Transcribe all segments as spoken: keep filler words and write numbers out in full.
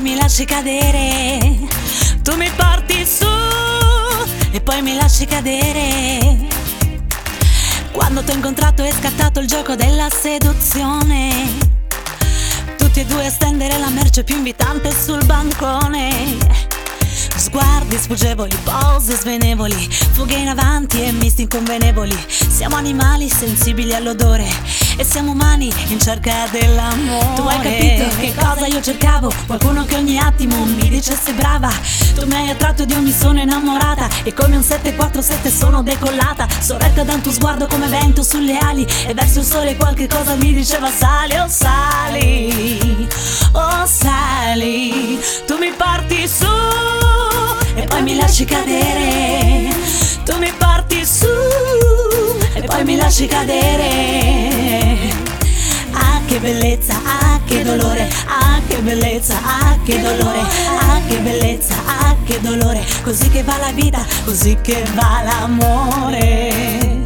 mi lasci cadere. Tu mi porti su e poi mi lasci cadere. Quando t'ho incontrato è scattato il gioco della seduzione. Tutti e due a stendere la merce più invitante sul bancone. Sguardi sfuggevoli, pose svenevoli, fughe in avanti e misti inconvenevoli. Siamo animali sensibili all'odore e siamo umani in cerca dell'amore. Tu hai capito che cosa io cercavo? Qualcuno che ogni attimo mi dicesse brava. Tu mi hai attratto ed io mi sono innamorata e come un sette quattro sette sono decollata. Sorretta da un tuo sguardo come vento sulle ali e verso il sole qualche cosa mi diceva sali, oh sali, oh sali. Tu mi porti su e poi mi lasci cadere. Tu mi porti su e poi mi lasci cadere. Ah che bellezza, ah che dolore, ah che bellezza, ah che dolore, ah che bellezza, ah che dolore. Così che va la vita, così che va l'amore.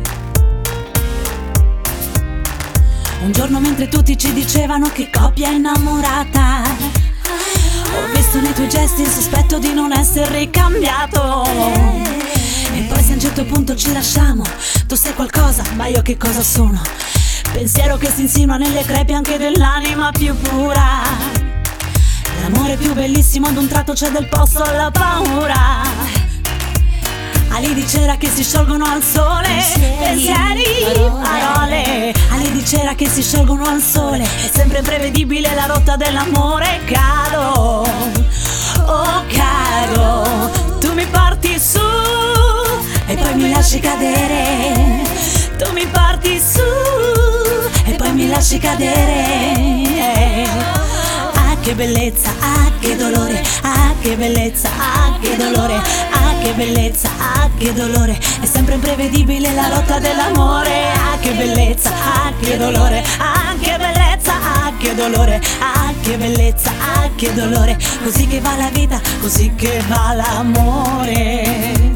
Un giorno mentre tutti ci dicevano che coppia innamorata, ho visto nei tuoi gesti il sospetto di non essere ricambiato. E poi se a un certo punto ci lasciamo, tu sei qualcosa, ma io che cosa sono? Pensiero che si insinua nelle crepe anche dell'anima più pura. L'amore più bellissimo ad un tratto c'è del posto alla paura. Ali di cera che si sciolgono al sole, pensieri, parole. Ali di cera che si sciolgono al sole, è sempre imprevedibile la rotta dell'amore. Caro, oh caro, tu mi porti su e poi mi lasci cadere. Tu mi porti su e poi mi lasci cadere. Ah che bellezza, ah che dolore, ah che bellezza, ah che dolore, ah che bellezza, ah che dolore. È sempre imprevedibile la lotta dell'amore. Ah che bellezza, ah che dolore, ah che bellezza, ah che dolore, ah che bellezza, ah che dolore. Così che va la vita, così che va l'amore.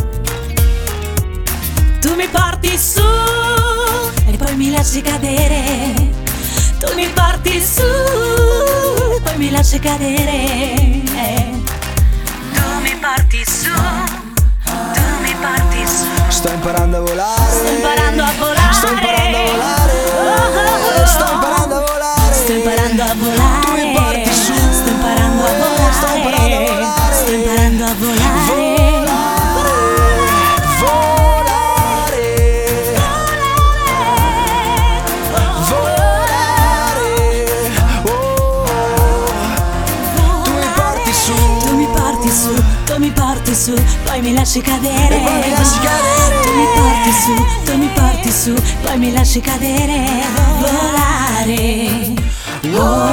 Tu mi porti su e poi mi lasci cadere. Tu mi porti su e poi mi lasci cadere. Tu mi porti su, tu mi porti su. Sto imparando a volare. Sto imparando a volare. Sto imparando a volare. Oh, Sto imparando a volare. Sto imparando a volare. Tu mi porti su. Sto imparando a volare. Sto imparando a volare. Sto imparando a volare. Tu mi porti su, poi mi lasci cadere. E poi mi lasci cadere. Tu mi porti su, tu mi porti su, poi mi lasci cadere. Volare, oh.